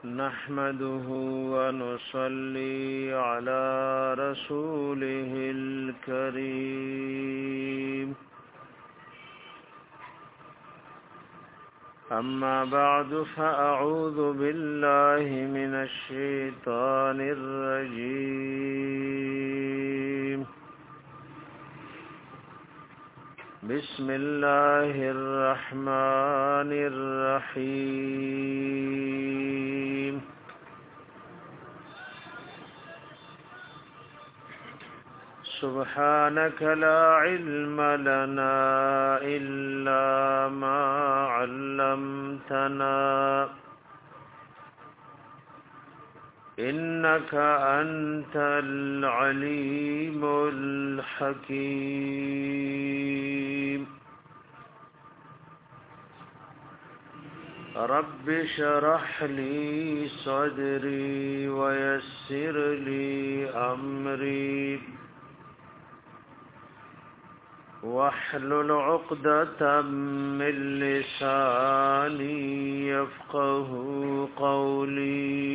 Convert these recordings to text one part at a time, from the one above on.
نحمده ونصلي على رسوله الكريم أما بعد فأعوذ بالله من الشيطان الرجيم بسم الله الرحمن الرحيم سبحانك لا علم لنا إلا ما علمتنا إنك أنت العليم الحكيم رب اشرح لي صدري ويسر لي أمري واحلل عقدة من لساني يفقه قولي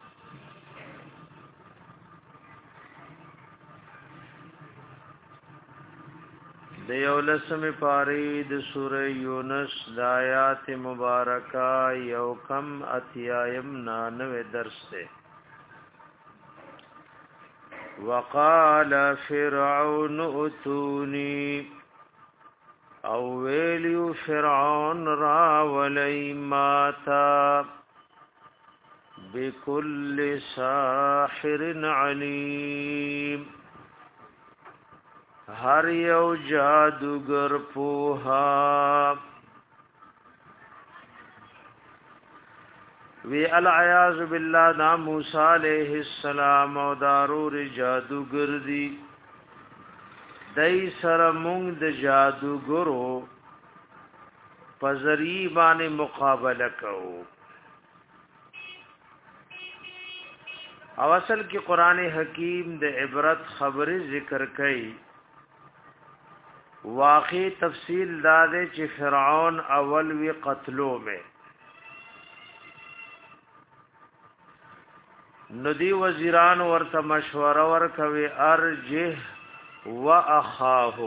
دیولسم پاری د سوره یونس د آیات مبارکه یو کم اتیایم 99 درس ده. وقال فرعون اتوني او ویلیو فرعون راولی ماتا بكل ساحر علیم هر یو جادوگر پوها وی العیاذ باللہ دا موسی علیہ السلام او دارور جادوگر دی دای سره مونږ د جادوګرو پزری باندې مقابله کوو او اصل کې قران حکیم د عبرت خبره ذکر کړي واقع تفصیل داده چې فرعون اول وی قتلو میں ندی وزیران ورته مشوره ورکوي ارجه واخاه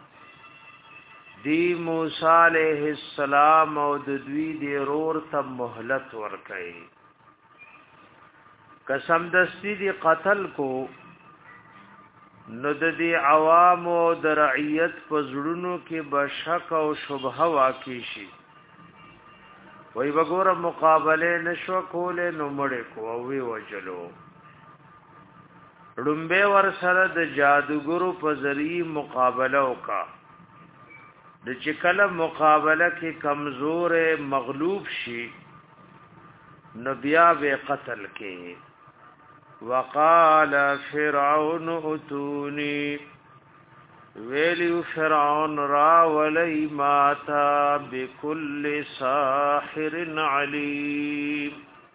دی موسی علیہ السلام او د دوی دی رور ته مهلت ورکړي قسم دستی دی قتل کو نو د دې عوام او د رعیت په زړونو کې بشک او شبهه واقع شي وای وګوره مقابله نشو کوله نو مړ کو او وی وجلو ړمبه ور سره د جادوګرو په ذری مقابله وکا د چکله مقابله کې کمزور مغلوب شي نبیا به قتل کې وقال فرعون اتوني ویلیو فرعون راولی ماتا بكل ساحر علیم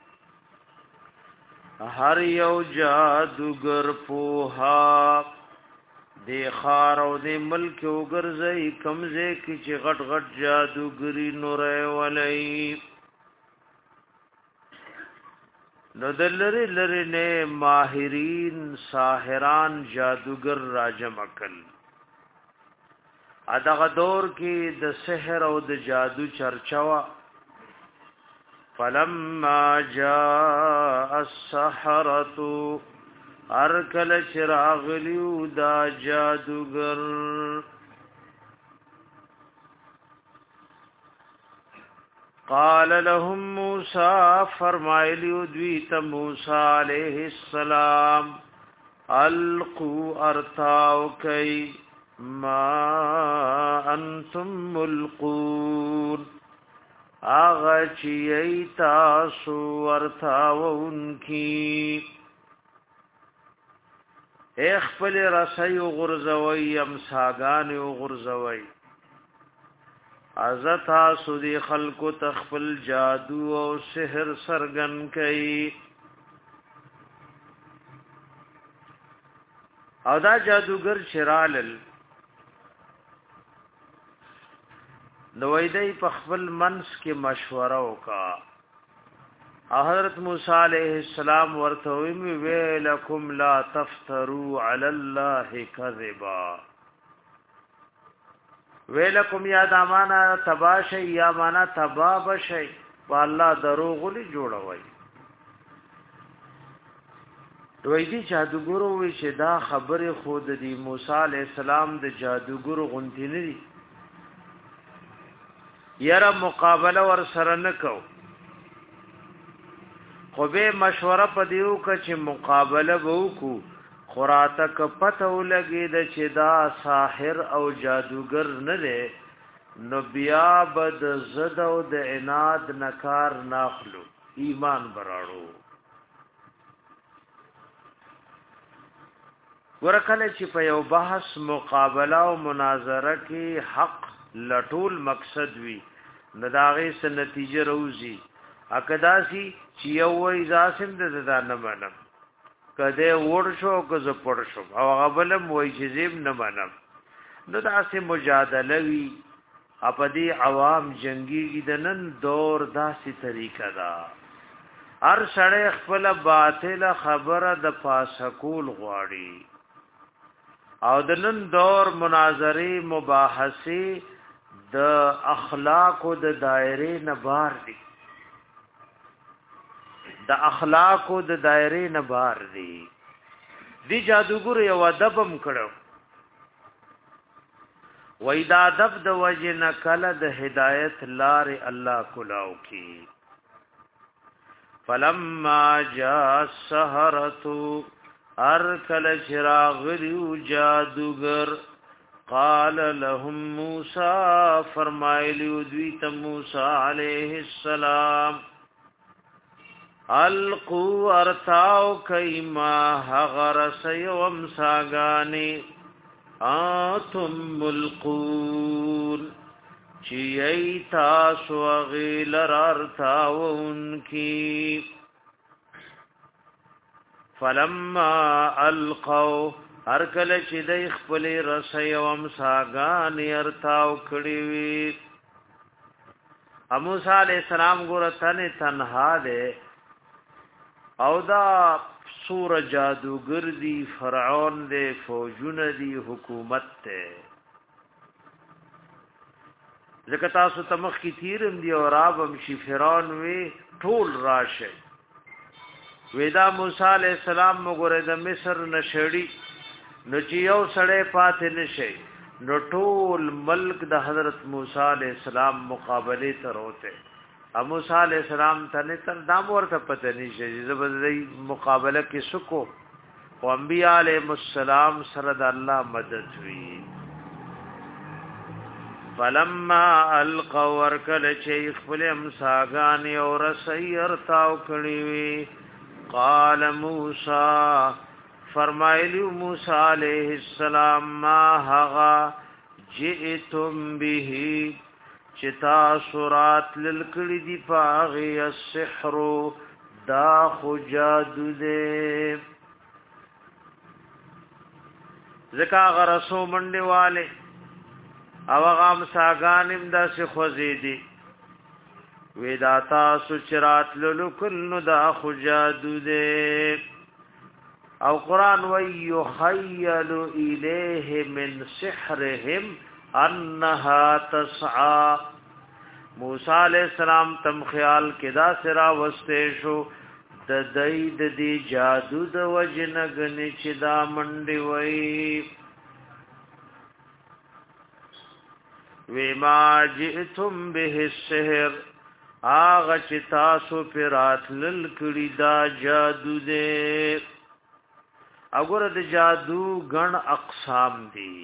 هر یو جادوگر پوها دی خار او دی ملک وګرځي کمزه کی چې غټ غټ جادوګری نور ولی نو دلری لری نے ماہرین ساحران جادوگر راجم عقل ادغه دور کې د سحر او د جادو چرچا فلما جاء السحرة ارکل چراغلیو دا جادوگر قال لهم موسى فرمایلیو دویت موسی علیہ السلام القوا ارتاو کئی ما انتم ملقون آغا چیئی تاسو ارتاو انکی اخفل رسی غرزوی امساگان غرزوی ازتا سودی خلقو تخفل جادو او سحر سرگن کئی او دا جادوگر شرالل نو ویدای په خپل منس کې مشوره وکا حضرت موسی علیہ السلام ورته ویلکم لا تفتروا علی الله کذبا ویلکم یا دمانا تباشی یا مانا تبابشی والله دروغ لی جوړوي دوی دی جادوګرو وی چې دا خبره خود دی موسی علی السلام د جادوګرو غونتی نه دی یاره مقابله ور سره نکو خو به مشوره پدیو ک چې مقابله وکړو خراته ک پته ولګی د چې دا ساحر او جادوګر نه دی نو بیا بد زد او د عناد نکار ناخلو ایمان براړو ورکله چې په یو بحث مقابله او مناظره کې حق لټول مقصد وي نداغه س نتیجه روزي اکداسي چې یو وای ځاسم د نه منم کده ور شو که ز پړ شو او غبلم وای چې زیم نه منم نو داسې مجادله وی اپدی عوام جنگی د نن دور داسې طریقه دا هر سړی خپل باطل خبره د پاسکول غواړي او د نن دور مناظره مباحثه د اخلاق او د دایره نه بار دي د اخلاق او د دایره نه بار دي دی جادوګر یو ادبم کړو وای دا ادب د وجه نه کله د هدایت لار الله کلاو کی فلما جاء السحرة ارکل چراغلیو جادوگر قال لهم موسی فرمایلیو دویت موسی علیہ السلام القو ارتاو کئما حغر سیوم ساگانی آتم ملقون چی ایتاسو غیلر ارتاو انکی فلما القو ارکل چی دی خپلی رسیوم ساگانی ارتاو کڑیوی موسی علیہ السلام گورتن تنها دے او دا سور جادوگر دی فرعون دے فوجون دی حکومت تے زکتا سو تمخ کی تیرم دی اور آبم شی فرعون وی ټول راشه ویدا موسی علیہ السلام مگوره دا مصر نشڑی نو چیو سڑے پاتے نشے نو ټول ملک د حضرت موسی علیہ السلام مقابله تر ہوتے موسی علیہ السلام ته تر دام ورته پته نشي زبردي مقابله کې سکو او انبیاء علیهم السلام سره د الله مدد وی فلما القوا ورکل شیخ فلم ساغان او رسیر تاو کړي وی قال موسی فرمایلی موسی علیہ السلام ما هغا جئتم به چتا سورات للکړي دی پاغي السحر دا خو جادو دے زکا غرسو منډي والے او غام ساګانم دا سی خوزیدي ویداتا سچرات للکل نو دا خو جادو دے او قرآن وَيُخَيَّلُ إِلَيْهِ مِنْ سِحْرِهِمْ انها تسعى موسی علیہ السلام تم خیال کدا سرا وسته شو د دید دی جادو د وجن غنی چې دا منډي وای وما جئتم به السحر اغه چې تاسو پرات لل کړي دا جادو دې وګوره د جادو غن اقسام دي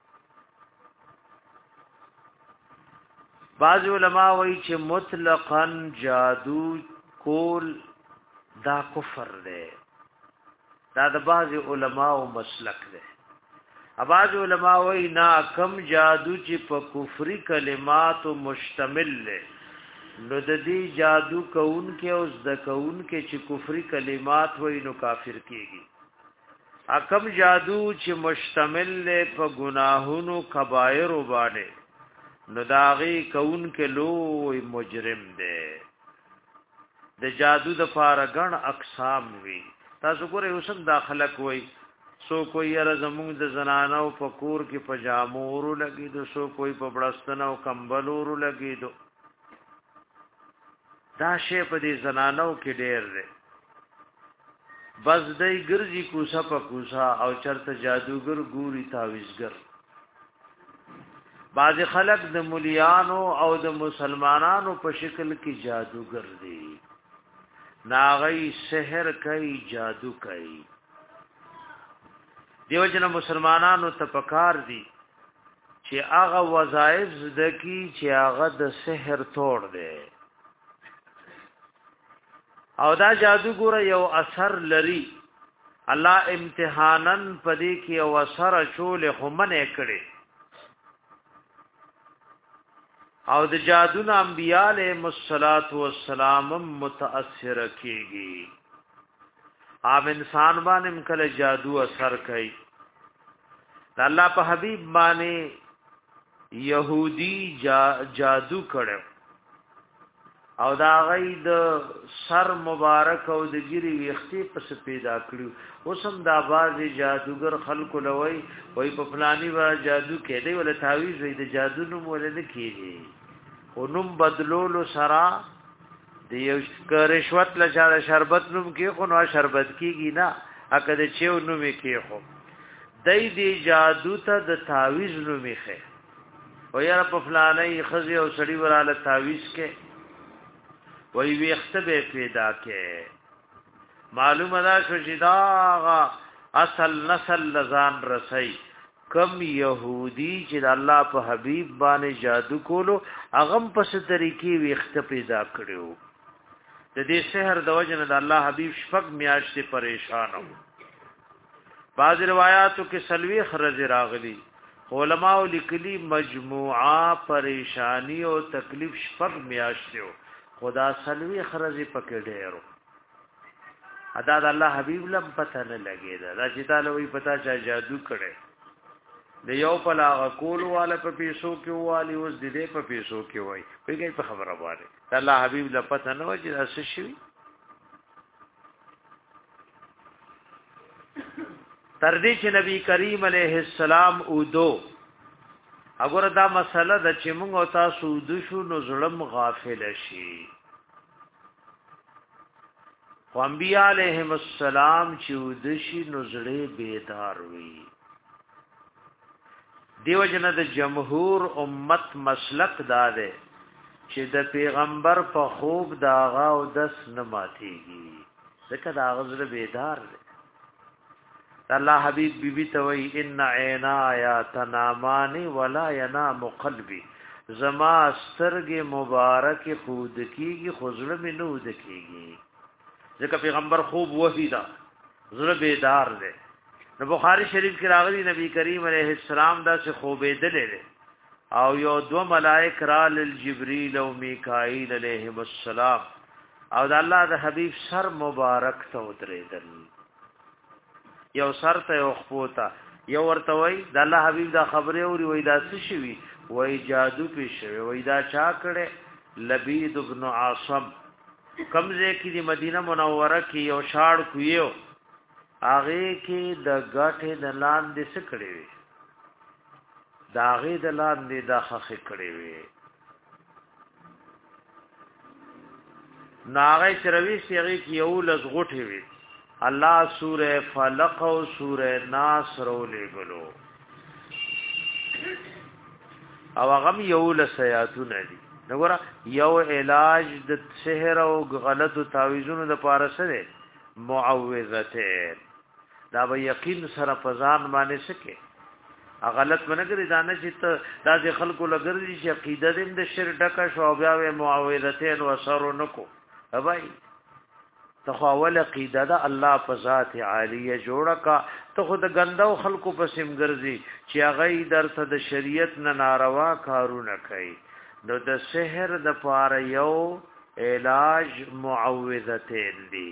بعض علماء وایي چې مطلقاً جادو کول دا کفر دی دا د بعض علماء مسلک دی بعض علماء وایي نا کم جادو چې په کفري کلمات مشتمل دی نو د دې جادو کون کې او د کون کې چې کفري کلمات وایي نو کافر کیږي کم جادو چې مشتمل دی په گناهونو کبائر باندې نو داغي کون کې لوی مجرم دی د جادو د فارغن اقسام وی تاسو ګورئ اوسم داخله کوي سو کوئی را زمونږ د زنانو په کور کې پجامو ورو لګیدو سو کوئی په بړستنه او کمبل ورو لګیدو دا شی په دې زنانو کې ډېر دی بس دای ګرځي کوسا په کوسا او چرته جادوګر ګوري تعویذګر بعض خلق د مليانو او د مسلمانانو په شکل کې جادوګر دي ناغي سحر کوي جادو کوي دیو جن مسلمانانو ته پکار دي چې هغه وظایف زده کی چې هغه د سحر توڑ دی او دا جادو ګوره یو اثر لري الله امتحانن پدې کې او اثر چول همنه کړي او د جادو نا انبیاء علیهم الصلات والسلام متاثر کیږي عام انسان باندې کله جادو اثر کوي الله په حبیب باندې يهودي جادو کړو او دا غي د سر مبارک او د ګری ویختي پس پیدا کړو اوسم دا باز جادوګر خلق لوي وای په فلاني وا جادو کړي ول تعویذ وي د جادو نوم ولنه کیږي اونم بدلولو سرا د یو رشوت لچاره شربت نوم کې خو نو شربت کیږي نه اګه د چیو نوم کې خو دای دی جادو ته د تعویذ نوم کې و یا په فلانه خزي او سړی وراله تعویذ کې وی ویختبه پیدا کې معلومه ده چې دا اصل نسل لزان رسي کم يهودي چې الله په حبيب باندې جادو کولو اغم پس طریقې ویخت پیدا کړو د دې سحر د وجنه د الله حبيب شفق میاشتې پریشان وو بعض روایتو کې سلوي خرج راغلي علماء لیکلي مجموعه پریشانی او تکلیف شفق میاشتو خدا سلوی خرزی پکې ډېرو ادا د الله حبیب لم پته نه لګیدا دا چې تعالی وی پتا چا جادو کړي د یو په لا کول والا په پیسو کې والی اوس د دې په پیسو کې وای پیږي په خبره باندې د الله حبیب لم پته نه وځي اس شي تر دې چې نبی کریم علیه السلام اودو اگر دا مسله د چې موږ او تاسو د شو نو ظلم غافل شي خو انبیاء علیهم السلام چې د شي نو زړه بیدار وي دیو جن د جمهور امت مسلک داده چې د پیغمبر په خوب داغا او دس نه ماتيږي ځکه دا غزر بیدار دی الله حبیب بی بی توي ان عینا یا تنامان ولا ینام قلبی زما سترګې مبارک خود کیږي خزر می نو دکیږي ځکه پیغمبر خوب وحیدا زړه بیدار دی نو بخاری شریف کې راغلی نبی کریم علیه السلام دا څه خوبې دلې او یو دو ملائک را لجبريل او میکائیل علیهم السلام او د الله د حبیب سر مبارک ته ودرېدل یو سر ته یو خپوتا یو ورته وای د الله حبیب دا خبره اوري وای دا څه شوی وای جادو پیښوي وای دا چا کړه لبید ابن عاصم کمزه کې د مدینه منوره کې یو شاړ کویو هغه کې د غاټه د لاندې څه کړي وي دا هغه د لاندې د خخ کړي وي ناغه چروي سیغه کې یو لز غټي وي الله سوره فلق او سوره ناس رولې غلو او هغه یو لسیاتونه دي وګوره یو علاج د سحر او غلط تعویذونو د پاره سره معوذته دا به یقین سره فزان باندې سکے غلط منګری دانه چې د خلکو لګرځي چې عقیده دې د شر ډکه شو بیا معوذته او سر نکو ابای تخاول عقیده دا الله په ذات عالیه جوړه کا ته خود غندو خلقو په سیمګرځي چې هغه درته د شریعت نه ناروا کارونه کوي نو د سحر د پاره یو علاج معوذتین دی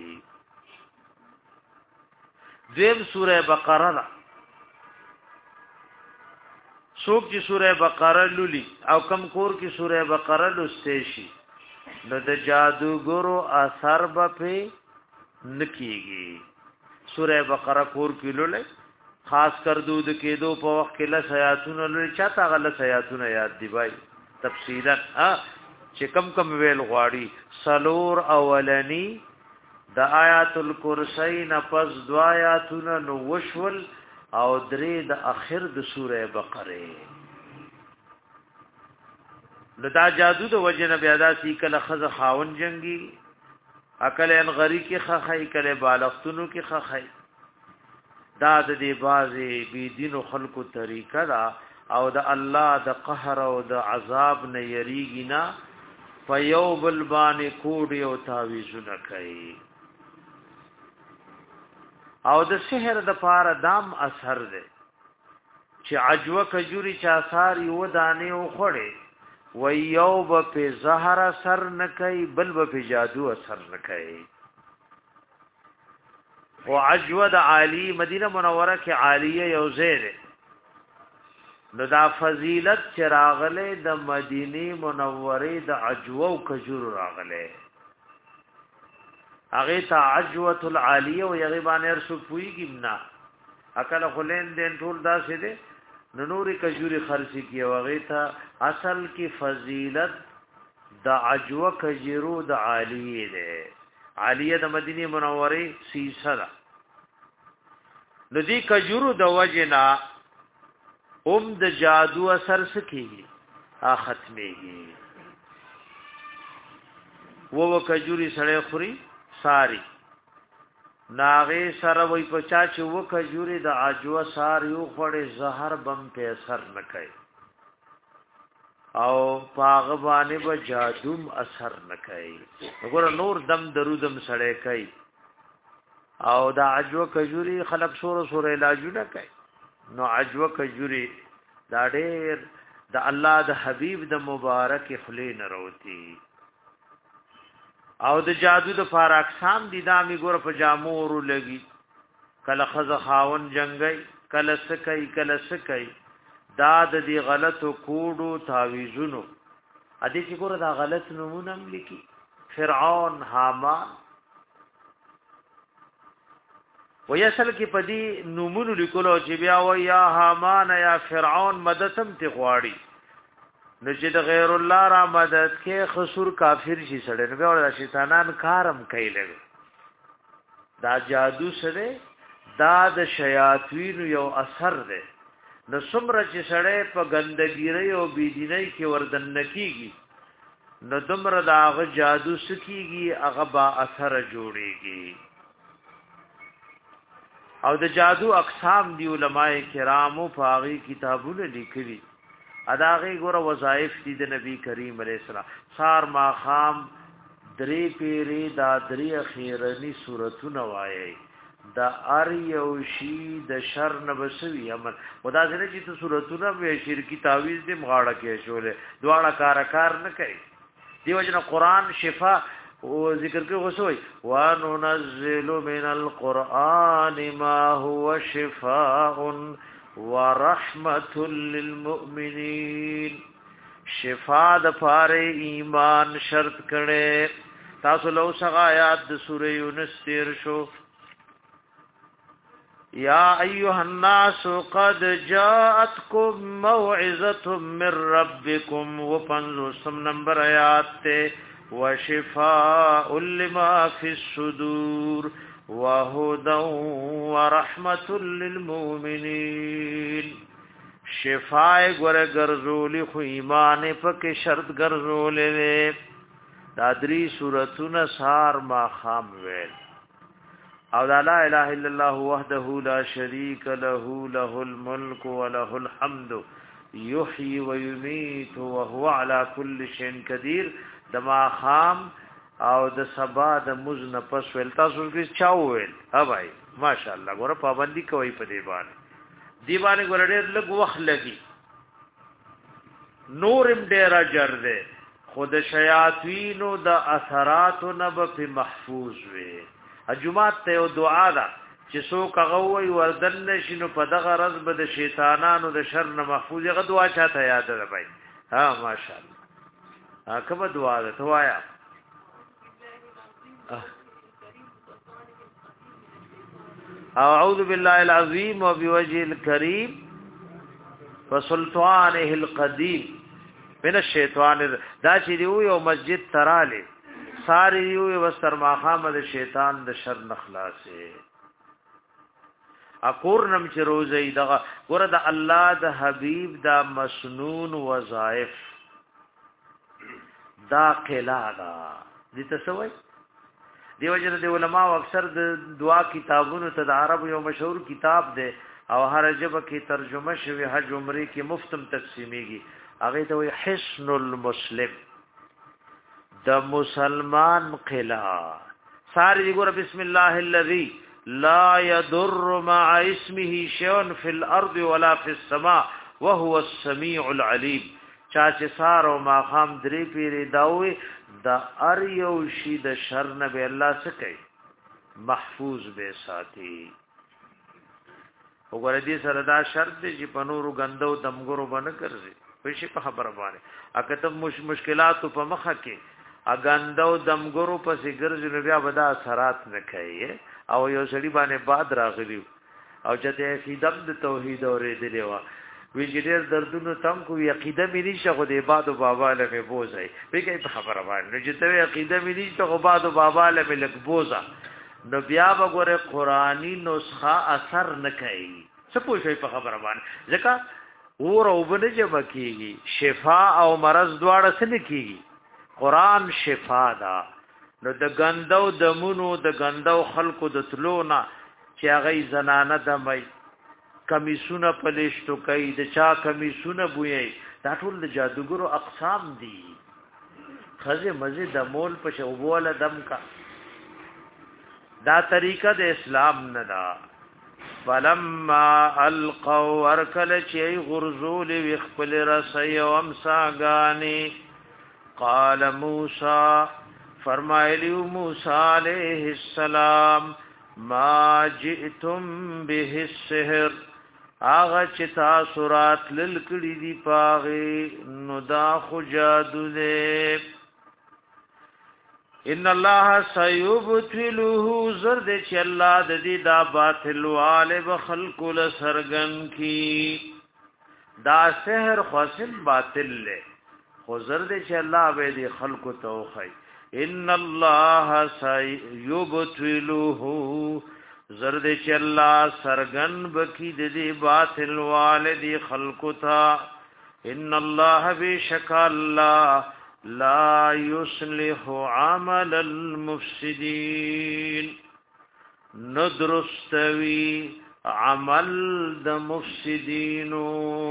دیم سوره بقره دا څوک چې سوره بقره لولي او کم کور کې سوره بقره لسته شي نو د جادوګرو اثر به په نکیږي. سوره بقره کور کیلو لای خاص کر دود کېدو په وخت کې له سیاتونه لري چاته غل سیاتونه یاد دی بای تفصیلا چې کم ویل غواړي. سلور اولنی د آیات الکرسی نه پس دو آیاتونه نو وشول او درې د اخر د سوره بقره. نو دا جادو د وجه نه بیا دا سی کله خز خاون جنگي عقل ان غری کی خخای کله بالغتونو کی خخای. دا د دې بازي بی دین خلقو طریقه دا او د الله د قهر او د عذاب نه یریږي نه فیوب البان کوډ یو تعویذونه کوي. او د سحر د پاره دام اثر ده چې عجوه کجوري چا سار یو دانه او خړې و یوب په زهر اثر نه کوي بل په جادو اثر نه کوي. او عجوه د عالی مدینه منوره کې عالیه یو زیره نو دا فضیلت چراغله د مدینه منوره د عجوه او کجور راغله هغه ته عجوه العالیه او یغبان ارسو پویګمنا اکل خلین دین ټول داسې دي نوري کجوري خرڅي کی هغه ته اصل کی فضیلت د عجوه کجرو د عالیه ده. عالیه د مدینه منوره سیسره نو دی کجورو د وجنا د جادو اثر سکیږي ختميږي. و کجوري سړی خوري ساری ناغه سره وای پچا چې و کجوري د عجوه سار یو خړې زهر بم په اثر نکای او پاغ باندې به جادوم اثر نکای. وګوره نور دم درودم سړی کوي او دا عجوه کجوري خلق سور علاجونه کوي. نو عجوه کجوري دا ډېر د الله د حبيب د مبارک خلین وروتي. او د جادو د فار اقسام دي دا می ګور په جامور لګي کله خز خاون جنگي کله سکي دا د دې غلطو کوډو تعويذونو ادي چې ګور دا غلط نمونه لیکي فرعون حامان ويسل کې پدی نمونه لیکلو چې بیا و یا حامان یا فرعون مددم تی غواړي نو چې د غیر الله را مدد کې خسور کافر شي سره نو بیا شیطانان کارم کوي لګ دا جادو سره دا د شیاطین یو اثر ده. نو څومره چې سره په ګندګیری او بيدینۍ کې وردن نکېږي نو دمر دا غ جادو سکیږي هغه با اثر جوړيږي. او د جادو اقسام دی علماء کرامو پاغي کتابونه لیکلي اداغه ګوره وظایف دي د نبی کریم علیه السلام سار ما خام درې پیری دا درې اخیرنی سورتونه وایي د ار یو شی د شر نه بسوي عمل خدا دې چې تو سورتونه به شرکی تعویذ دې مغاړه کې شولې دواړه کار نه کوي. دیو جن قران شفا او ذکر کې غوسوي واننزل من القران ما هو شفاء ورحمت للمؤمنین. شفاء د پاره ایمان شرط کړي تاسو لو څنګه آیات د سوره یونس تیر شو یا ایها الناس قد جاءتکم موعظه من ربکم وپنځم نمبر آیات ته وشفاء لما في الصدور وهدى ورحمة للمؤمنين. شفاء ګره ګرځولي خو ایمان پکې شرط ګرځولې دا درې سورتونه سار ما خام ویل او لا اله الا الله وحده لا شريك له له الملك وله الحمد يحيي ويميت وهو على كل شيء قدير. دما خام او د سبا د مزن پس ول تاسو کې چاوول ها بھائی ماشاءالله ګوره پابندي کوي په دی باندې ګوره ډېر لږ وخت لګي نورم ډېر اجر ده خود شیاطینو د اثراتو نب په محفوظ وي. جمعات ته دعا ده چې څوک غوي وردن نشینو په دغه رز به د شیطانانو د شر نه محفوظ غو دعا چاته یاد ده بھائی ها ماشاءالله کومه دعا ده توایا اعوذ بالله العظیم وبوجه الكريم وسلطانه القدیم من الشیطان دا چې یو مسجد تراله ساری یو وستر ماخامه د شیطان د شر نخلاصه اقورنم چې روزي دغه ګره د الله د حبيب دا مسنون وظائف دا قلادا دي تسوي دی وجه د علماء اکثر د دعا کتابونو ته د عرب یو مشهور کتاب دی او هر جبه کې ترجمه شوی حج عمره کې مفتم تقسیمیږي هغه ته وي حسن المسلم د مسلمان قلا ساری ګور بسم الله الذي لا يضر مع اسمه شيء في الارض ولا في السماء وهو السميع العليم چا چې سارو ما خام درې پیری داوي د ار یو شی د شر نه به الله سکي محفوظ به ساتي وګوره دې سره دا شرط دی چې په نورو غندو دمګورو باندې کوي په شي په خبره باندې اګه ته مشکلات په مخه کې اګندو دمګورو په سیګرځو بیا ودا اثرات نه کوي او یو سړي باندې باد راغلی او چې عقیده د توحید اورې دی وا ویجدر دردونو تم کو عقیده مې نشه خو د عبادت بابا له مې بوزای به کې په خبره باندې چې ته عقیده مې نشه خو عبادت بابا له مې لک بوزا نو بیا وګوره قرآنی نسخه اثر نه کوي څه پوښي په خبره باندې ځکه اور او بنه جمع کیږي شفا او مرض دواړه سره کیږي قرآن شفا دا نو د غندو دمونو د غندو خلقو د تلونا چې هغه زنانه دمای کمیسونه پلیشتو کوي د چا کمیسونه بوي دا ټول د جادوګرو اقسام دي خزه مزه د مول په شوبوله دم کا دا طریقه د اسلام نه دا فلما القوا ورکل چي غرزول وخپل رسي او امساغاني قال موسى فرمایلی موسی علیہ السلام ما جئتم به السحر آغا چتا سورات للکڑی دی پاغی ندا خجادو دے ان اللہ سیبتلوه زرد چی اللہ دی دا باطل والے بخلق لسرگن کی دا سحر خوصن باطل لے خو زرد چی اللہ بے دی خلق توخی ان اللہ سیبتلوه زرد چ الله سرغن بکی د دې باطل والدی خلق تا ان الله بشک الله لا يصلح عمل المفسدين ندرستوي عمل د مفسدينو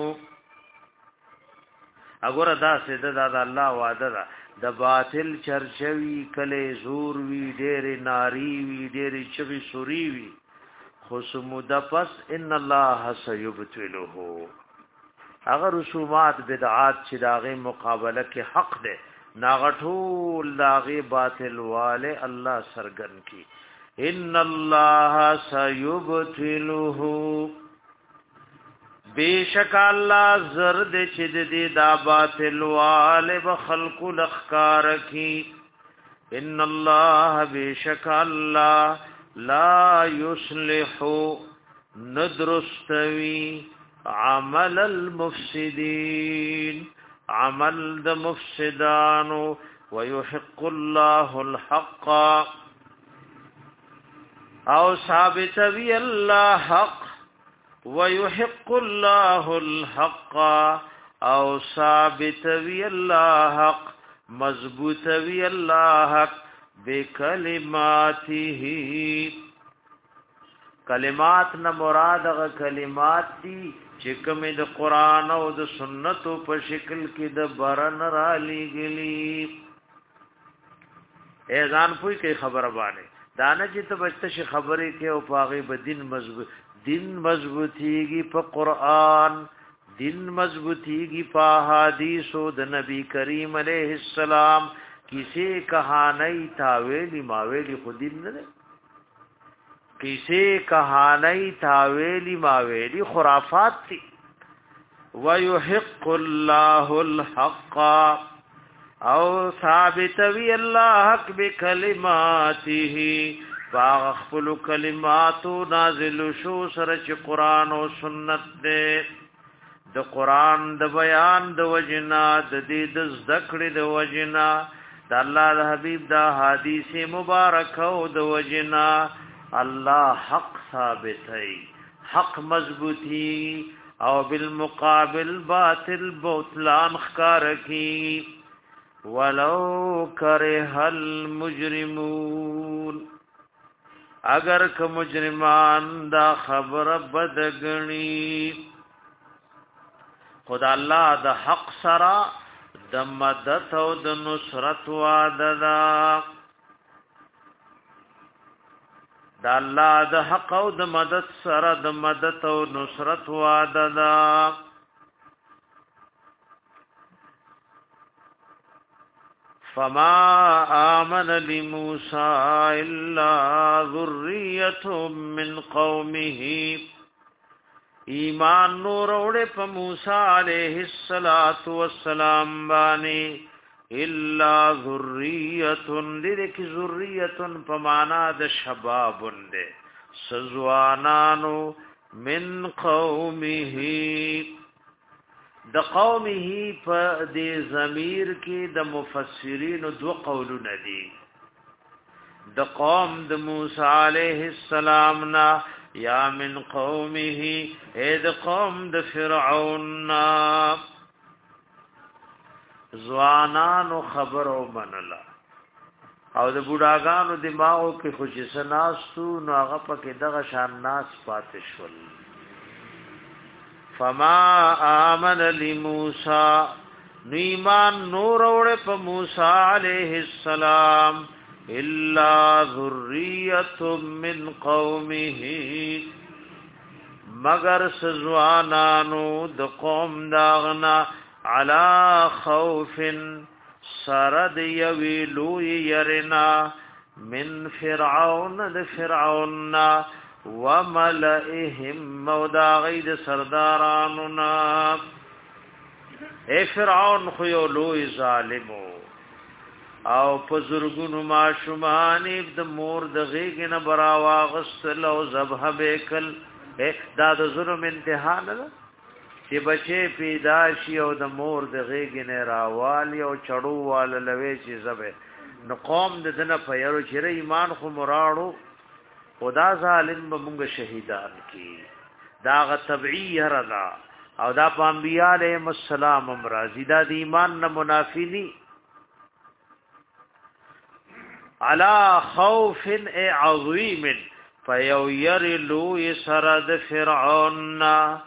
اگر دا سید دا الله وعده دا د باطل چرچوي کله زور وی ډېر ناری وی ډېر چوي سوري وی خصمود پس ان الله سيبتله اگر رسومات بدعات چې داغه مقابله کې حق ده ناغټول داغه باطل والے الله سرګن کی ان الله سيبتله بیشک الله زرد چې دې دا باطل والے بخلق لخکار کی ان الله بیشک الله لا يصلح ندرستوي عمل المفسدين عمل د مفسدانو ويحق الله الحق او ثابت وی الله حق ويحق الله الحق او ثابت وی الله حق مضبوط وی الله حق بکلماته کلمات نه مراد غ کلمات دي چې کوم د قران او د سنت په شکل کې د برن را لګلی اذان پوي کې خبره باندې دانه چې ته بچته شي خبرې کې او پاغي به دین مضبوطیږي په قران دین مضبوطیږي په حدیث او د نبی کریم علیه السلام کسی کہانی تاویلی ماویلی خودین نه کسی کہانی تاویلی ماویلی خرافات تی ویحق اللہ الحق او ثابت وی الله حق بکلماته باغفل کلماتو نازل شو سره چې قران او سنت دې د قران د بیان د وجنا د دې د ذکر د وجنا د الله د حبيب د حدیث مبارک او د وجنا الله حق ثابت ہے حق مضبوطی او بالمقابل باطل بوتلان خکار کی ولو کرہ المجرمون اگر که مجرمان دا خبر بدگنی خدا الله د حق سرا د مدد او د نصرت وعده دا الله د حق او د مدد سره د مدد او نصرت وعده دا فما آمن لموسى الا ذرية من قومه ایمان نور اوڑے پا موسیٰ علیہ السلام بانی الا ذریتن لیدکی ذریتن پا مانا د شبابن دے سزوانانو من قومه د قومه پا دی ضمیر کی د مفسرین دو قولو ندی د قوم د موسیٰ علیہ السلام نا یا من قومه اید قوم د فرعون زوانانو خبر او منلا او د بوډاګانو دماغو کې خوشی سناستو نو هغه پکې دغه شان ناس پاتې شول فما آمن لموسی نیمان نور اوړه په موسی علیہ السلام الا ذریه من قومه مگر سزوانانو د قوم داغنا علا خوف سرد یویلو یرنا من فرعون د فرعون وملئهم مودا غید سرداراننا اے فرعون خو یو لوی ظالمو او پزرګونو ماشومان د مور د غیګ نه برا واغسل او ذبح بیکل دا د ظلم امتحان ده چې بچي پیدا شي او د مور د غیګ نه راوالي او چړو وال لوي چې زبه نو قوم د دنه په یو چې ایمان خو مراړو خدا ظالم به مونږ شهیدان کی دا غ طبيعي هرلا او دا په انبياء عليهم السلام امراضی دا د ایمان نه منافینی علا خوف عظیم فیو یرلو سرد فرعون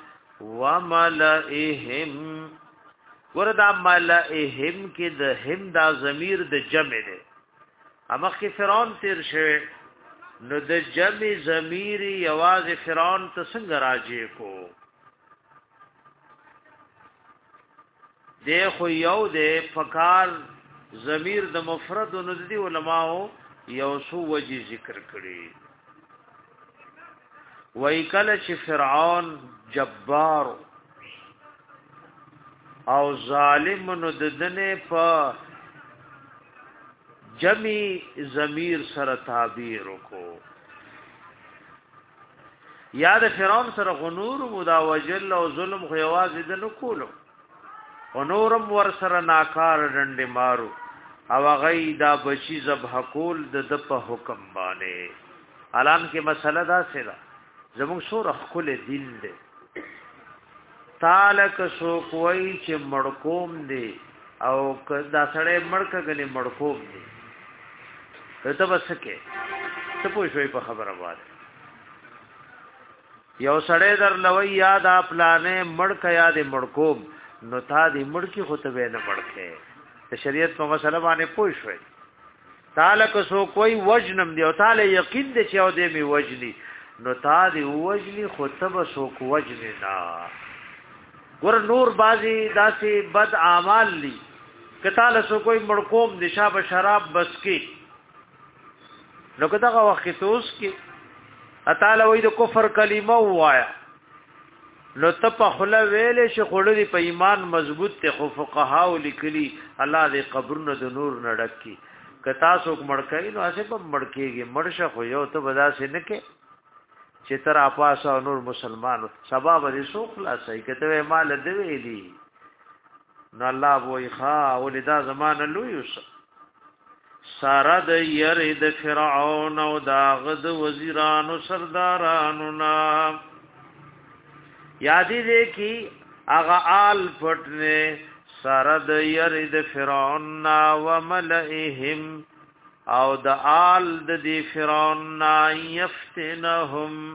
وملئهم وردا ملئهم کې د هم دا ضمیر د جمع ده اما کې فرعون تیر شوه نو د جمع ضمیر یواز فرعون ته څنګه راځي کو ده خو یو ده فکار ضمیر د مفرد نو د علماء یو سو وجه ذکر کړي وای کله چې فرعون جبار او ظالم نو ددنه په جمی ضمیر سره تعبیر کو یاد فرعون سره غنور مداوجل او ظلم خو یواز د نکولو غنورم ور سره ناکار ډنډ مارو او غي دا بچی ذبح کول د په حکم باندې الان کې مسله دا سره زموږ سور خپل دین دی تالک سو کوئی چې مړکوم دی او دا سړی مړک غني مړکوم دی ته بسکه ته پوښوي په خبره واره یو سړی در لوي یاد خپلانه مړک یاد مړکوم نو تا دې مړکی خو ته نه مړکه ته شریعت په مسله باندې پوښوي تالک سو کوئی وجنم دی او تعالی یقین دی چې او دې می وجنی نو تا دی وجلی خطب سوک وجلی نا گر نور بازی داسی بد اعمال لی کتال سو کوئی مڑکوم دشاب شراب بس کی نو کتا وقت توس کی اتالا وی دو کفر کلمه وایا نو ته په خله ویلې چې خړلې په ایمان مضبوط ته خو فقها لیکلي الله دې قبرونو د نور نډکی کتا څوک مړکای نو اسه په مړکیږي مرشه خو یو ته ودا سي نه کې چې تر اپاس او نور مسلمانو سبب دې سو خلاصي کته مال دې ویلي نو الله وای ښا ولدا زمانه لوی سارا د يرد فرعون او داغد وزیرانو سردارانو نا یادی دې کی اغا آل پټنه سارا د يرد فرعون و ملئهم او د آل د دې فرعون یفتنهم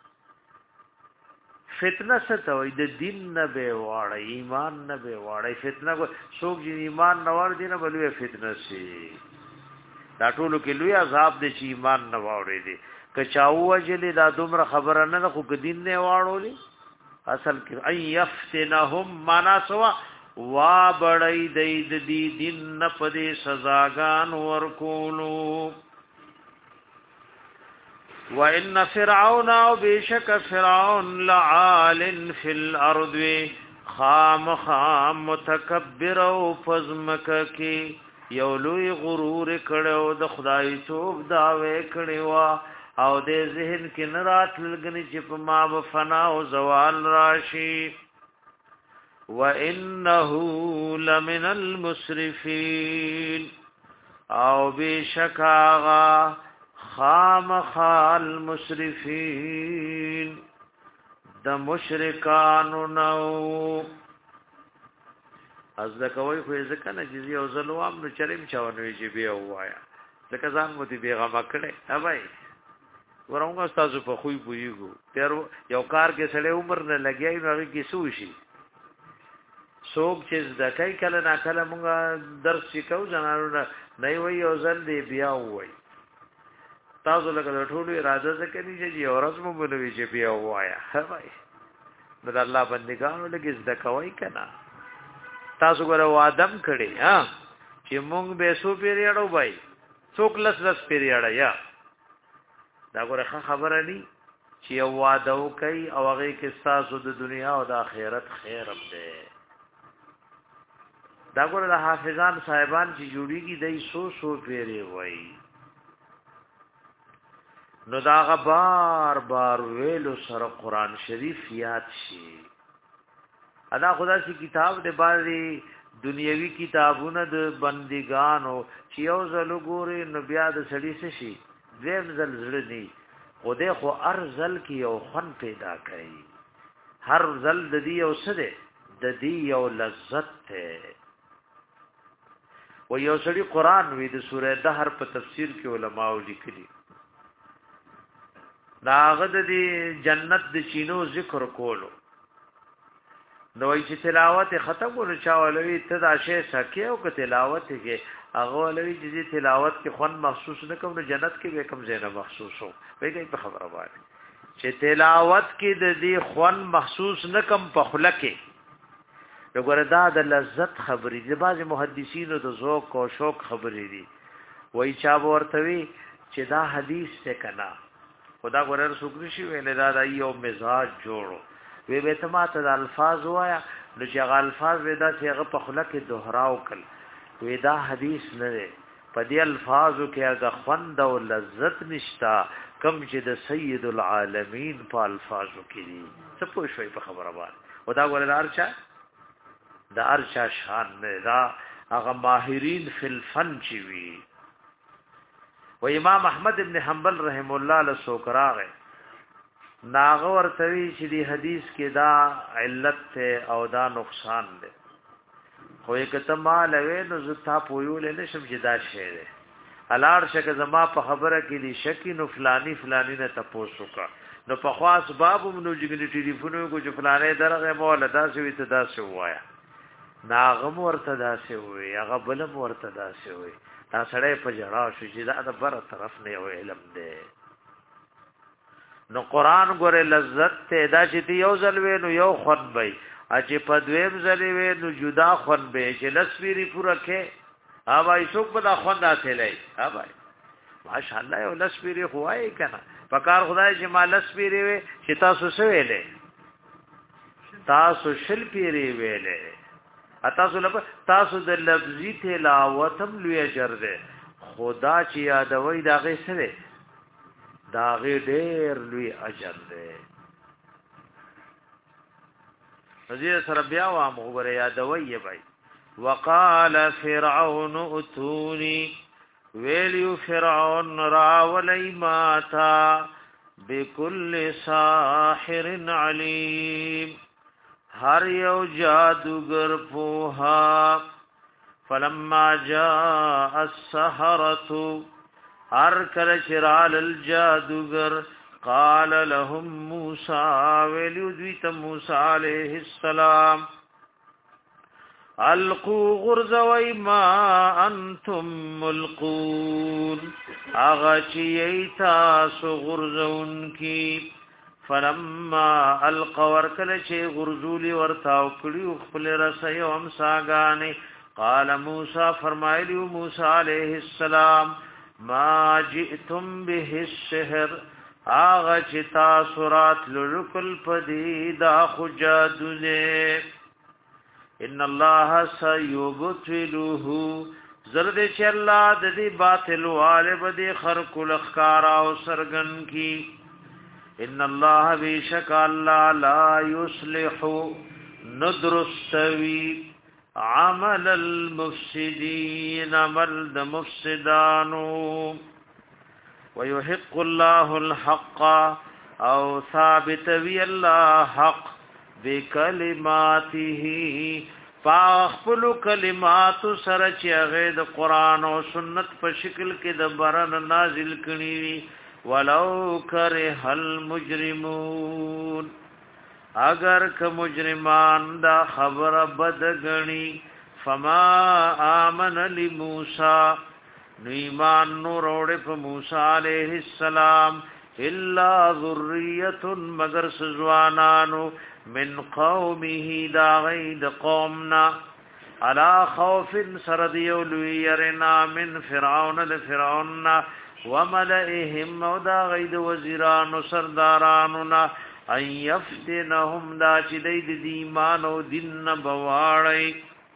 فتنه ستوي د دین نه به واړی ایمان نه به واړی فتنه کو څوک چې ایمان نه ور دي نه بلوي فتنه سي دا ټولو کې لوی عذاب دي چې ایمان نه واړی دي کچاو وجلې دا دومره خبره نه خو دین نه واړولې اصل کې اي يفتنهم معنا سوا وا بړی د دین نه پدې سزاګان ورکولو وان فرعون او بشک فرعون لعال فی الارض خام متکبر او فزمک کی یو لوی غرور کړو د خدای توب داوي کړو او د ذهن کې نرات لګنی چې په ما و فنا او زوال راشي وانه لمن المسرفين او بشکا خام مسرفين د مشرکانو نو از دا کوي خو ځکه نه چې یو ځلوام نو چرېم چاونوي چې بیا وایا ځکه ځان مو دې بیغه کړي ها بھائی ورونګه تاسو په خوې پویګو تر یو کار کې سړی عمر نه لګیای نو هغه کې سوشي څوک چې ځکه کله نه کله مونږ درس وکاو جنانو نه وي او ځل دې بیا وای تاسو لکه ټولو اراده ځکه نه چې اورز مو بنوي چې بیا وایا ها بھائی د الله بندګانو لګي ځکوي کنه تاسو ګره وادم کړي ها چې مونږ به سو پیریاړو بھائی څوک لس پیریاړا یا دا ګره خبره ني چې وادو کوي او هغه کې تاسو د دنیا او د آخرت خیر هم ده دا ګره د حافظان صاحبان چې جوړیږي دای سو پیری وای نو دا بار بار ویلو سره قران شریف یاد شي ادا خدا سي کتاب د باري دنیوي کتابونه د بندګانو چې یو زلو ګوري نو بیا د سړي شي زم زلزلني خدای خو ارزل کې یو خن پیدا کړي هر زل د دې یو سده د دې یو لذت ته و یو سړي قران وی د سوره دهر په تفسیر کې علماء لیکلي داغه د جنت د چینو ذکر کولو نو چې تلاوت ختم ورو چاولوي ته دا شی سکه او که تلاوت کې هغه ولوي چې تلاوت کې خون محسوس نه کوم جنت کې به کم زینه محسوسو وایي په خبره وایي چې تلاوت کې د دې خون محسوس نه کم په خلکه وګوره دا د لذت خبرې دي بعض محدثینو د ذوق او شوق خبرې دي وایي چا ورتوي چې دا حدیث څه کنا خدا ګورر سوګری شي ویل دا یو مزاج جوړو وی به ته ماته د الفاظ وایا نو چې هغه الفاظ ودا چې هغه په خله کې دوهراو کړ وی دا حدیث نه دی په دې الفاظو کې هغه خوند او لذت نشتا کم چې د سید العالمین په الفاظو کې دي څه پوه شوي په خبره باندې ودا ګورل د ارشا شان نه دا هغه ماهرین فی الفن چی وی و امام احمد ابن حنبل رحم الله له سوکراغه ناغه ورتوی چې دی حدیث کې دا علت ته او دا نقصان ده خو یک ته مال وې نو زتا پویول نه شم چې دا شی ده الار شک زما په خبره کې دی شکی نو فلانی نه تاسو کا نو په خاص باب نو جګلی ټلیفون کو چې فلانه درغه مولا دا سوي ته دا سو وایا ناغه ورته دا سوي هغه بل ورته دا سوي دا سړی په جړا شو چې دا د بر طرف نه یو علم ده نو قران ګوره لذت ته دا چې یو ځل وې نو یو خون وي چې په دویم ځل وې نو جدا خون به چې لسویری پورا کې ها بھائی څوک په دا خون داتلای ها بھائی ماشاءالله یو لسویری خوای کنه پکار خدای چې ما لسویری وې چې تاسو سوې له تاسو شل پیری ویلې تاسو د لفظي تلاوتم لوی اجر ده خدا چې یادوي دا غي سره دا غي ډېر لوی اجر ده حضرت سره بیا وا مغبره یادوي بھائی وقال فرعون اتوني ویلیو فرعون راولی ماتا بكل ساحر علیم هر یو جادوگر پوها فلما جاء السحرة هر کل چرال الجادوگر قال لهم موسى ویلیو دویت موسى علیہ السلام القوا غرزوی ما انتم ملقون اغچی ایتاسو غرزون کی فلما القور کلچه غرزولی ورتاو کلیو خپل رسیو امساگانی قال موسى فرمایلیو موسى علیہ السلام ما جئتم به السحر اغچ تاسرات لرکل پدیدا خجادونه ان الله سيبطله زرد چې الله د دې باطل والے بده خرق الخکارا او سرغن کی ان الله بیشک الله لا يصلح ندرستوي عمل المفسدين عمل د مفسدانو ويحق الله الحق او ثابت وی الله حق بکلماته فاخفل کلمات سره چې هغه د قران او سنت په شکل کې د برن نازل کړي ولو کرہ المجرمون اگر که مجرمان دا خبر بد غني فما امن لموسی نو ایمان نور وړ په موسی عليه السلام الا ذریه مگر سزوانانو من قومه دا غید قومنا علا خوف سردیو لویرنا من فرعون لفرعوننا وملئهم و دا غید وزیران سرداراننا ان یفتنهم دا چی دید دیمان و دن بواڑی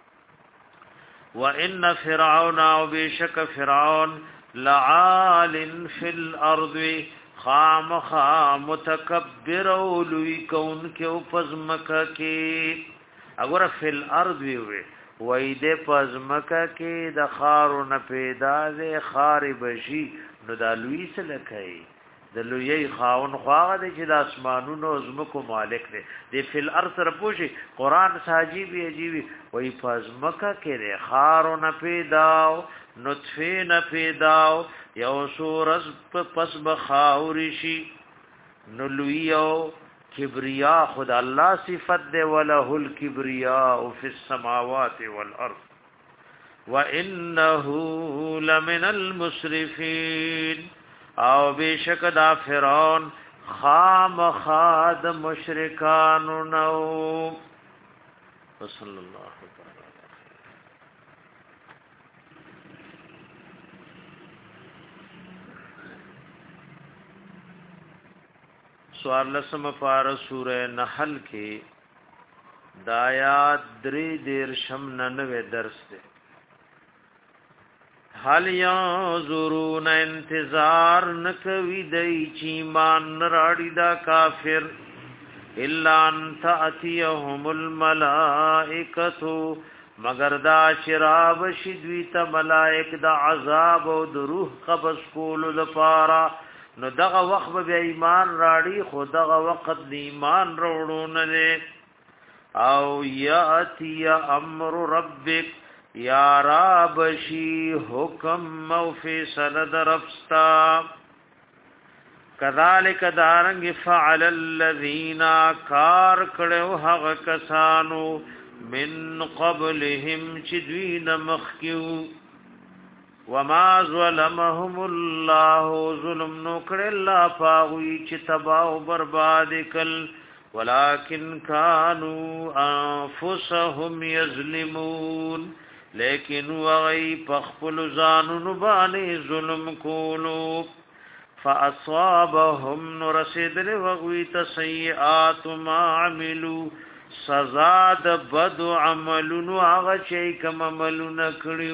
و ان فرعون و بیشک فرعون لعال فی الارض خام متکبر او لوی کون کې او پزمکه کې اگر فل ارض وی وای دې پزمکه کې د خارو نه پیدا ده خار بشي نو د لوی سره کوي د لوی خاون خواغه د چې د اسمانونو زمکو مالک دی د فل ارض سره پوښي قران ساجيبي عجيبي وای پزمکه کې خارو نه پیدا نطفه نه پیداو یو سورز پس بخاورشی نلویو کبریا خود الله صفت دے وله الکبریا فی السماوات والارض وانه لمن المسرفین او بیشک دا فرعون خام خاد مشرکان نو صلی الله تعالی سوار لسم پار سورہ نحل کې دایات درې دیر شم 99 درس ده حال ينظرون انتظار نکوي دای چی مان راړی دا کافر الا ان تاتيهم الملائکه مگر دا شراب شدوی ته ملائک دا عذاب او د روح قبض کول لپاره نو دغه وخت به ایمان راړي خو دغه وخت د ایمان وروړون نه او یاتی امر ربک یا رب شی حکم او فیصله درفستا کذالک دارنگ فعل الذین کار کړو هغه کسانو من قبلهم چې دوی نه مخکیو وما ظلمهم الله ظلم نو کړه الله پاوی چې تباہ او برباد کل ولکن كانوا انفسهم یظلمون لیکن وغی پخپل ځانونو باندې ظلم کولو فاصابهم رسد وغوی تسیئات ما عملوا سزا د بد عملونو هغه چې کوم عملونه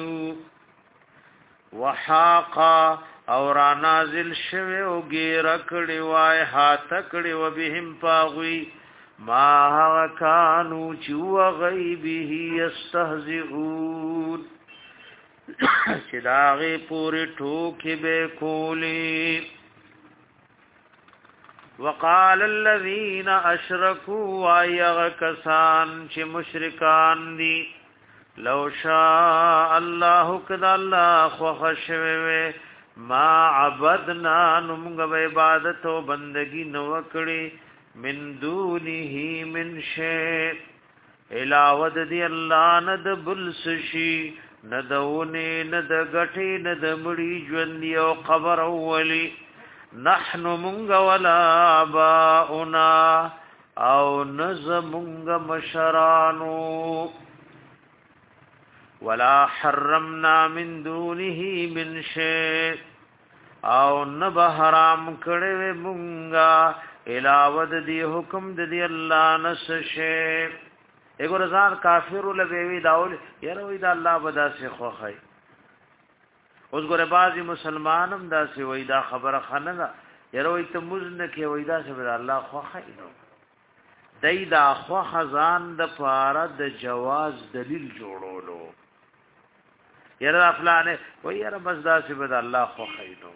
کړیو وحاقا او را نازل شوه او غیر کړي وای هات کړي و بهم پاغوي ما هغه کانو چې غیبه یستهزئون چې داغه پوری ټوکې به کولی وقال الذين اشركوا ايغ کسان چې مشرکان دي لو شاء الله کذا الله خشوي ما عبدنا نمغ عبادت او بندگی نو کړي من دونه من شيء الاود دي الله ند بلسشي ندونه ند غټي ند مړي ژوند او قبر اولي نحن منغ ولا باؤنا او نزمنغ مشرانو ولا حرمنا من دونه من شيء او نب حرام کړه مونږه علاوه د حکم د دی الله نس شي اګور ځان کافر لوي داول یره وې دا الله بدا سي خوخای اوس ګوره بازي مسلمانم دا سي وې دا خبره خنه یره وې ته مزنه کې وې دا سي الله خوخای نو دای دا خو خزان د پاره د جواز دلیل جوړولو یره افلانه وې یره بس دا سي بد الله خوخای نو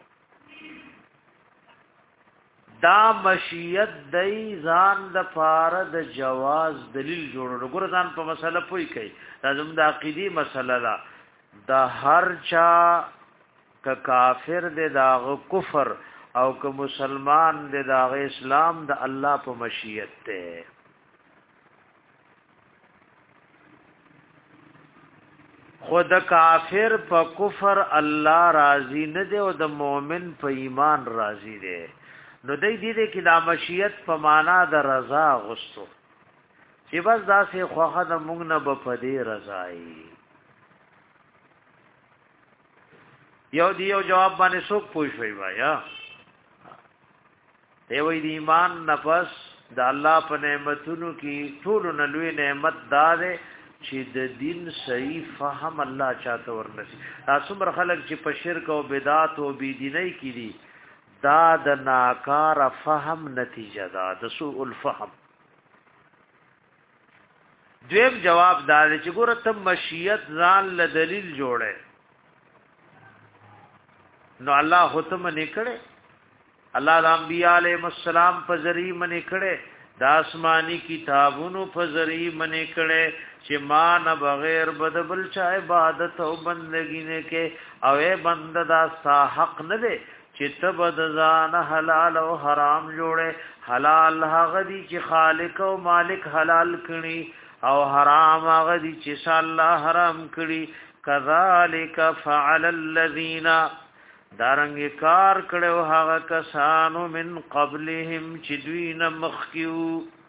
دا مشیت دای ځان د پاره د جواز دلیل جوړولو ګور ځان په مسله پوي کوي لازم د عقيدي مسله ده د هر چا ک کافر د داغ کفر او ک مسلمان د داغ اسلام د الله په مشیت ته خود کافر په کفر الله راضی نه دی او د مؤمن په ایمان راضی دی نو دای دې کې د مشیت په معنا د رضا غوستو چې بس دا سه خوخه د موږ نه په دې رضای یو جواب باندې څوک پوښوي وایا دی وې د ایمان نفس د الله په نعمتونو کې ټول نلوي نعمت دار چې د دین صحیح فهم الله چاته ورنسي تاسو مر خلک چې په شرک او بدعت او بيدینۍ کې دي دا د ناکار فهم نتیجه ده د سوء الفهم دویم جواب دار چې ګوره ته مشیت ځان له دلیل جوړه نو الله حکم نه کړي الله د انبیاء علیهم السلام په ذریعہ منی کړي د آسمانی کتابونو په ذریعہ منی کړي چې ما نه بغیر بدبل چا عبادت او بندگی نه کې او اے بنده دا ستا حق نه دی چې تبد ځان حلال او حرام جوړه حلال هغه دي چې خالق او مالک حلال کړي او حرام هغه دي چې الله حرام کړي کذالک فعل الذین دارنګ کار کړو هغه کسانو من قبلهم چې دوی نه مخکیو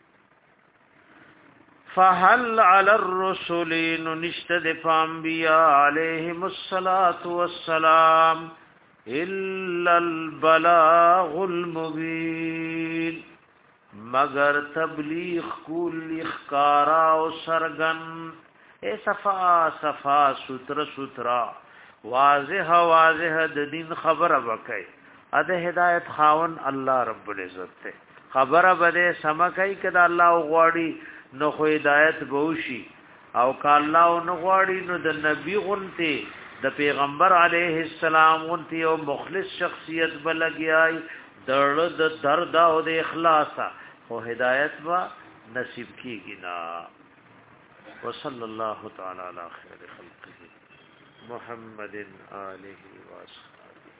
فهل على الرسل نشتد فانبیاء علیهم الصلاة والسلام الا البلاغ المبین مگر تبلیغ کول اخکارا او سرگن اے صفا سترا واضح د دین خبره وکي اده هدایت خاون الله رب العزت ته خبره بده سمکای کده الله غواړي نو خو هدایت بوشي او ک الله نو غواړي نو د نبی غنته د پیغمبر علیه السلام غنته او مخلص شخصیت بلګیای د درد او د اخلاص او هدایت وا نصیب کیږي نا وصلی الله تعالی علی خیر خلقه محمد آله واصحابه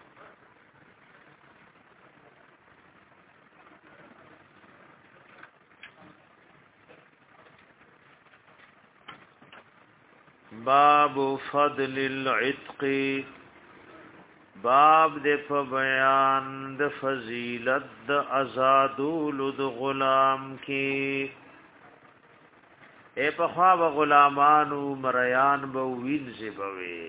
باب فضل العتق باب د بیان د فضیلت د آزادول د غلام کی اے پخوا و غلامانو مریان بو وینځي بوي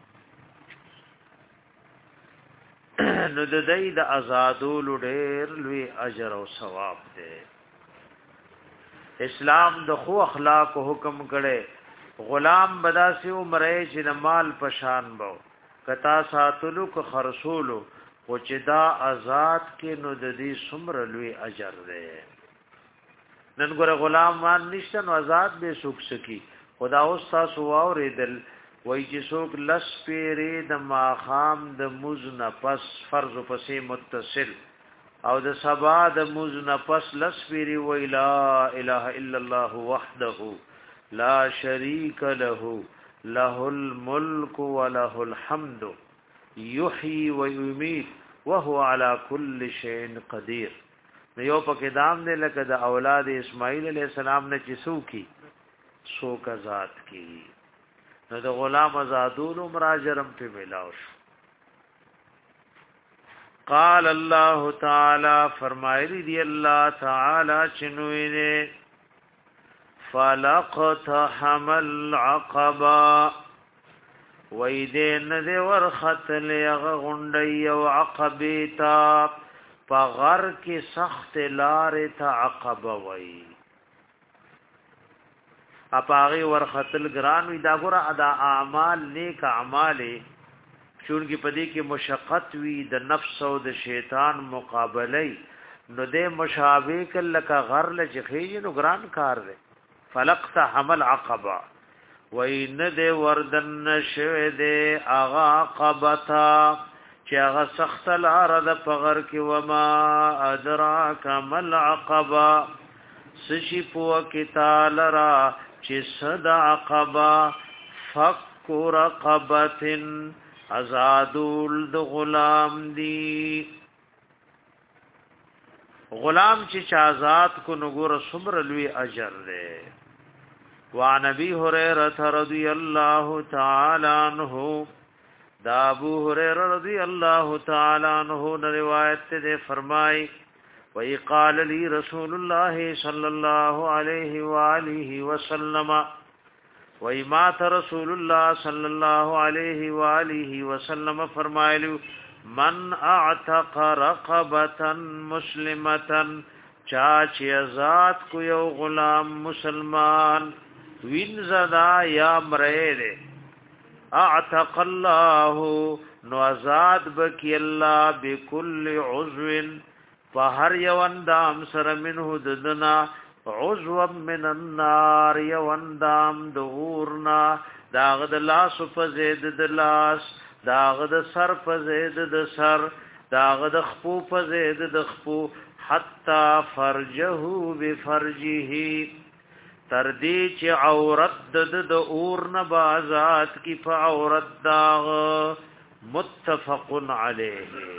نو د دې د آزادولو ډېر لوی اجر او ثواب دی اسلام د خو اخلاق حکم کړي غلام بداسي عمره چې د مال پشان بو کتا ساتلو کو خرصولو او چې دا آزاد کې نو د دې سمر لوی اجر ده نن ګره غلام مان نشته نو آزاد به سوک سکی خدا اوس تاسو اوریدل وای چې څوک لس پیری د ماخام د مز نه پس فرض پسې متصل او د سبا د مز نه پس لس پیری وای لا اله الا الله وحده لا شریک له له الملك وله الحمد يحيي ويميت وهو على كل شيء قدير نو یو پکې دام نه لکه د اولاد اسماعیل علیہ السلام نه چې سوکي سوک ذات کی نو د غلام آزادولو مراجرم په ملاو شو قال الله تعالی فرمایلی دی الله تعالی چنوینه فلقتحم العقبه ویدین دی ورختل یغ غنډی او عقبیتا پغر کی سخت لار ته عقبه وی اپاغي ورختل ګران وی دا ګره ادا اعمال نیک اعمال چونکی پدې کې مشقت وی د نفس او د شیطان مقابله نو د مشابه کله کا غر لجخې نو ګران کار دی فلقت حمل عقبه وین د وردن شوه د اغا عقبتا چې هغه سخت لار د پغر کې وما ادراک مل عقبه سشی پو کې تعالی چې صد عقبا فک رقبتن ازادول د غلام دی غلام چې آزاد کو نګور صبر لوی اجر ده وعن ابي هريره رضي الله تعالى عنه دا ابو هريره رضي الله تعالى عنه روایت ده فرمای وی قال لی رسول الله صلی الله علیه و آله وسلم وی مات رسول الله صلی الله علیه و آله وسلم فرمایلو من اعتق رقبه مسلمه چاچ آزاد کو یو غلام مسلمان وین زدا یا مره اعتق الله نو آزاد بکی الله بكل عضو فهر یو اندام سر منه ددنا عضو من النار یو اندام دغورنا داغ د لاس په زید د لاس داغ د سر په زید د سر داغ د خپو په زید د خپو حتا فرجه بفرجه تر دې چې عورت د اور نه بازات کی فعورت داغ متفق علیه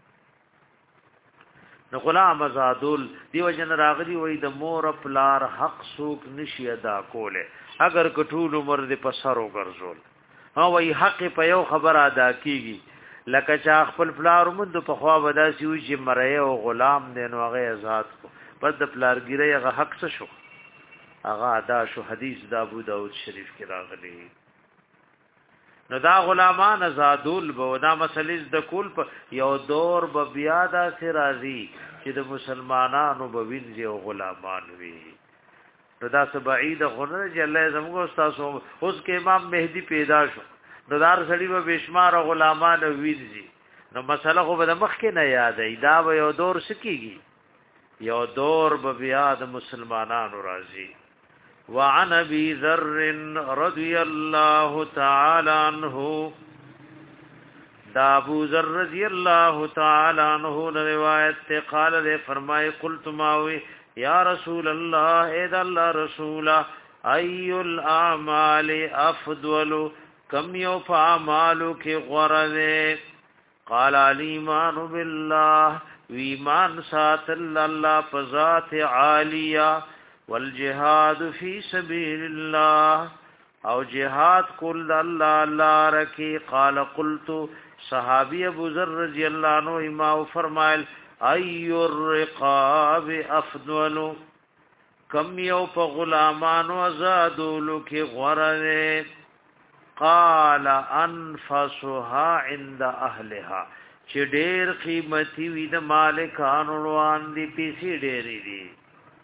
نو غلام آزادول دیو جن راغلی وای د مور پلار حق سوک نشي ادا کوله اگر کټول عمر د پسرو ګرځول ها وای حق په یو خبر ادا کیږي لکه چا خپل پلار مند په خوا ودا سی وي چې مړی او غلام دین هغه آزاد کو پس د پلارګری هغه حق څه شو هغه ادا شو حدیث د ابو داود شریف کې راغلی نو دا غلامان آزادول به دا مسلې د کول په یو دور به بیا دا سي راځي چې د مسلمانانو به وینځي او غلامان وي نو دا سبعید غنر چې الله زموږ استاد اوس کې امام مهدی پیدا شو نو دار سړي به بشمار غلامان وینځي نو مسله خو به مخ کې نه یادې دا به یو دور سکیږي یو دور به بیا د مسلمانانو راځي وعن ابي ذر رضي الله تعالى عنه دا ابو ذر رضی اللہ تعالی عنہ روایت قال دے فرمائے قلت ماوی یا رسول اللہ اے اللہ رسول ای الاعمال افضل کم یو فاعمالو کی غرض قال الایمان بالله ویمان سات اللہ فذات عالیہ والجهاد فی سبیل اللہ او جهاد کل اللہ اللہ رکی قال قلت صحابی ابو ذر رضی اللہ عنہ ما فرمائل ای الرقاب افضل کم یو په غلامان آزادولو کې غره قال انفسها عند اهلها چې ډېر قیمتي وي د مالکانو روان دي پیسې ډېرې دي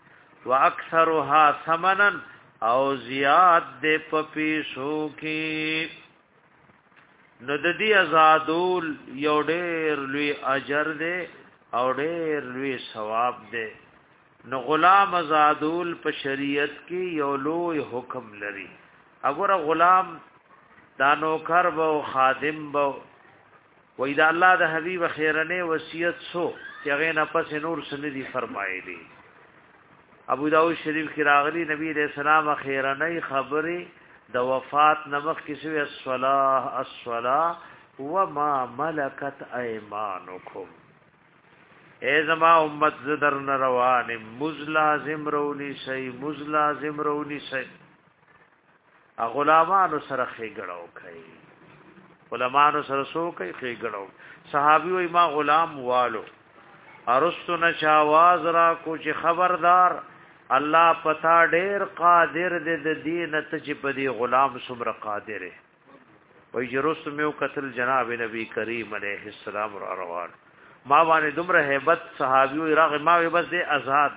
واکثرها ثمنا او زیاد دې په پیسو کې نو د دې آزادول یو ډېر لوی اجر دی او ډېر لوی ثواب دی نو غلام آزادول په شریعت کې یو لوی حکم لري اگر غلام دا نوکر بو خادم بو وې دا الله د حبیب خیرنه وصیت سو چې هغه نه پس نور سندي فرمایلی ابو داود شریف کې راغلی نبی رسول الله خیرنه خبره د وفات نمخ کسی الصلاة وما ملکت ایمانکم اے زما امت زدر نروان مزلازم رونی سی غلامانو سره خېګړو کوي غلامانو سره سو کوي خېګړو صحابي وای ما غلام والو ارستو نشاواز را کو چې خبردار الله پتا ډېر قادر دې د دین ته چې په دې غلام څومره قادر دی وای جرست میو قتل جناب نبی کریم علیه السلام را روان ما باندې دومره hebat صحابي راغ ما بس دې آزاد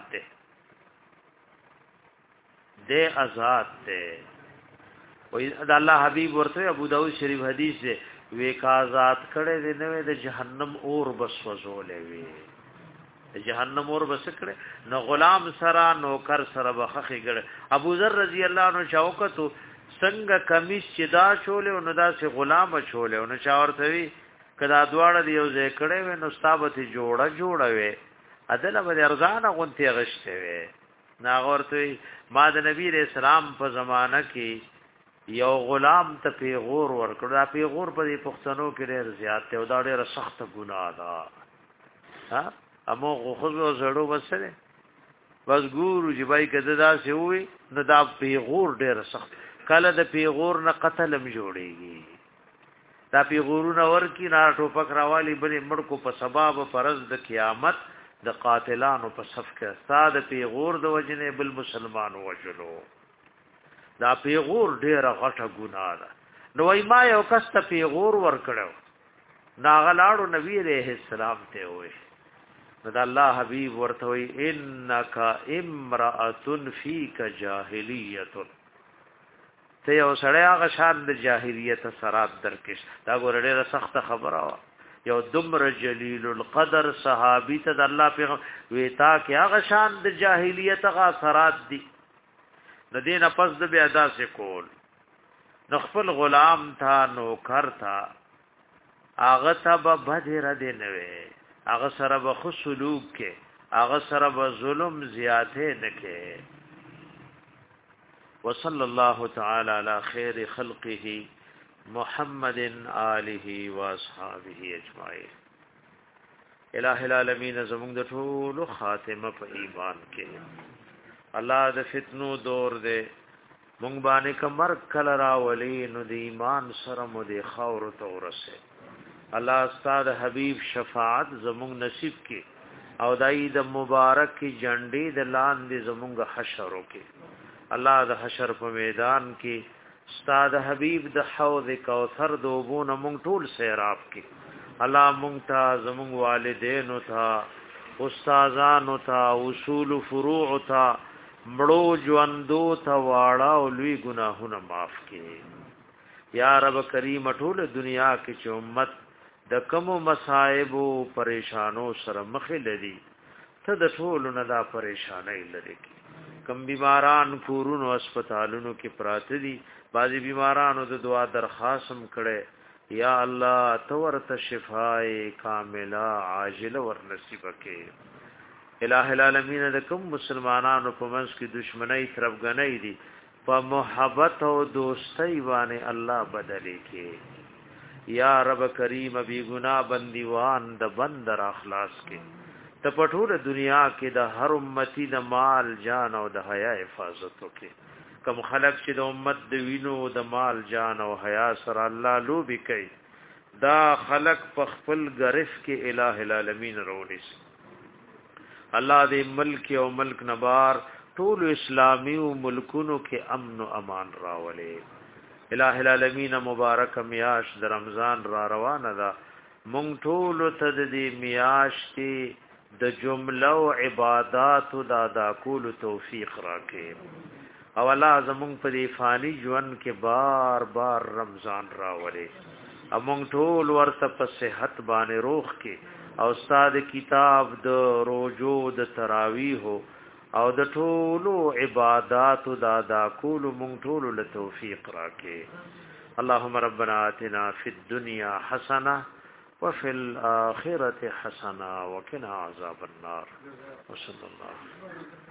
دے وای د الله حبیب ورته ابو داود شریف حدیث دی وی کا آزاد کړي دې نو د جهنم اور بس وزولې وی جهنم اور بس کړي نو غلام سره نوکر سره بخخي ګړ ابو ذر رضی الله عنه شوکتو څنګه کمیس چې دا چولې نو دا سي غلام چولې نو شاورته وی کدا دواړه دی یو ځای کړي و نو ستابته جوړه وی ادله به ارزانه غونتی غشته وی ناغورته ما د نبی رسول الله په زمانہ کې یو غلام ته پیغور ورکړ دا پیغور په دې پښتنو کې ډېر زیات ته او دا ډېر سخت ګناه ده ها امو خو زړو وسره بس ګورو چې بای کده دا سی وي نو دا پیغور ډېر سخت کله د پیغور نه قتل هم جوړيږي دا پیغورونه ورکی نه ټوپک راوالی بلې مړ کو په سبب فرض د قیامت د قاتلانو په صف کې استاد پیغور د وجنه بل مسلمان وجلو دا پیغور ډیره غټه ګناه ده نو ما یو کس ته پیغور ورکړو ناغلاړو نبی عليه السلام ته وې دا الله حبيب ورته وې انک امراه فیک جاهلیت ته یو سړی هغه شان د جاهلیت سرات درکش دا ګور ډیره سخت خبره وا یو دمر جلیل القدر صحابی ته د الله پیغام وې تا کې هغه شان د جاهلیت هغه سرات دي د دین پس د بیا داسې کول نو خپل غلام تھا نوکر تھا هغه ته به بدر دې نه وي هغه سره به خو سلوک کې هغه سره به ظلم زیاته نه کې وصلی الله تعالی علی خیر خلقه محمد آله و اصحابہ اجمعین الہ العالمین زمون د ټول خاتمه په ایمان کې الله د فتنو دور دے مونږ باندې کمر کل را ولی نو د ایمان سره مو د خور ته ورسه الله استاد حبیب شفاعت زمونږ نصیب کې او دای د مبارک کی جنډې د لاندې زمونږ حشر وکي الله د حشر په میدان کې استاد حبیب د حوض کوثر دوبونه مونږ ټول سیراب کې الله مونږ ته زمونږ والدینو ته استادانو ته اصول فروع ته مړو ژوندو ته واړه او لوی ګناهونه معاف کړي یا رب کریم ټول دنیا کې چې امت د کوم مصائب او پریشانو سره مخ لري ته د ټول نه دا پریشانای لري کم بیماران کورونو هسپتالونو کې پراته دي بعضی بیمارانو د دعا درخواستم کړي یا الله تورته شفای کامله عاجله ور نصیب کړي الہ العالمین د کوم مسلمانانو په منځ کې دشمنی طرفګنۍ دي په محبت او دوستۍ باندې الله بدلې کې یا رب کریم بی گناہ بندیوان د بندر اخلاص کې ته پټول دنیا کې د هر امتی د مال جان او د حیا حفاظت وکړي کم خلق چې د امت د وینو د مال جان او حیا سره الله لوبي کوي دا خلق په خپل غرف کې الہ العالمین رونیس الله دې ملک او ملک نبار ټول اسلامی او ملکونو کې امن او امان راولي الہ العالمین مبارک میاش د رمضان را روانه ده مونږ ټول ته دې میاش کې د جمله او عبادت د ادا کول توفیق راکې او الله زمون په فانی ژوند کې بار بار رمضان راولي امون ټول ورته په صحت باندې روح کې او استاد کتاب د روزو د تراویح او د ټولو عبادت د ادا کول مونږ ټول له توفیق راکې اللهم ربنا آتنا فی الدنيا حسنه وفي الآخرة حسنة وقنا عذاب النار وصلى الله